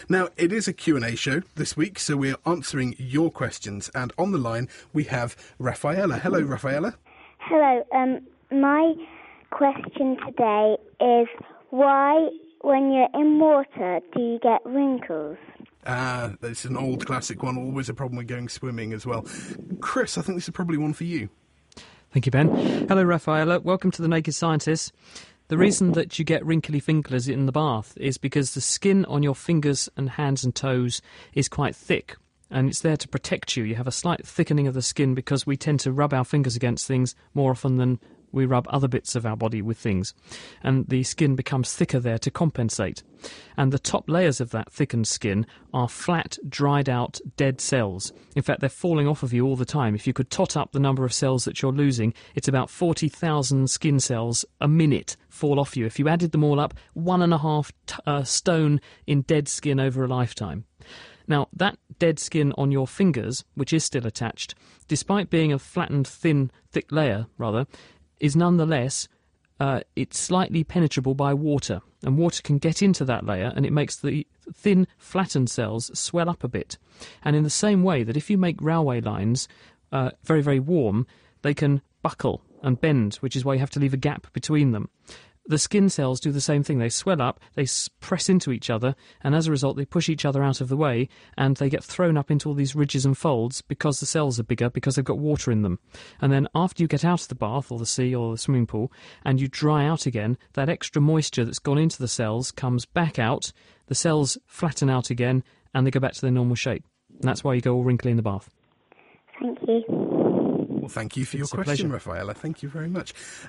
Now, it is a Q&A show this week, so we're answering your questions. And on the line, we have Rafaela. Hello, Rafaela. Hello. My question today is why, when you're in water, do you get wrinkles? It's an old classic one, always a problem with going swimming as well. Chris, I think this is probably one for you. Thank you, Ben. Hello, Rafaela. Welcome to The Naked Scientist. The reason that you get wrinkly fingers in the bath is because the skin on your fingers and hands and toes is quite thick, and it's there to protect you. You have a slight thickening of the skin because we tend to rub our fingers against things more often than we rub other bits of our body with things, and the skin becomes thicker there to compensate. And the top layers of that thickened skin are flat, dried out, dead cells. In fact, they're falling off of you all the time. If you could tot up the number of cells that you're losing, it's about 40,000 skin cells a minute fall off you. If you added them all up, 1.5 stone in dead skin over a lifetime. Now, that dead skin on your fingers, which is still attached, despite being a flattened, thick layer, is nonetheless it's slightly penetrable by water, and water can get into that layer, and it makes the thin, flattened cells swell up a bit. And in the same way that if you make railway lines very, very warm, they can buckle and bend, which is why you have to leave a gap between them. The skin cells do the same thing. They swell up, they press into each other, and as a result they push each other out of the way, and they get thrown up into all these ridges and folds because the cells are bigger, because they've got water in them. And then after you get out of the bath or the sea or the swimming pool and you dry out again, that extra moisture that's gone into the cells comes back out, the cells flatten out again, and they go back to their normal shape. And that's why you go all wrinkly in the bath. Thank you. Well, thank you for your It's a question, pleasure. Rafaela. Thank you very much.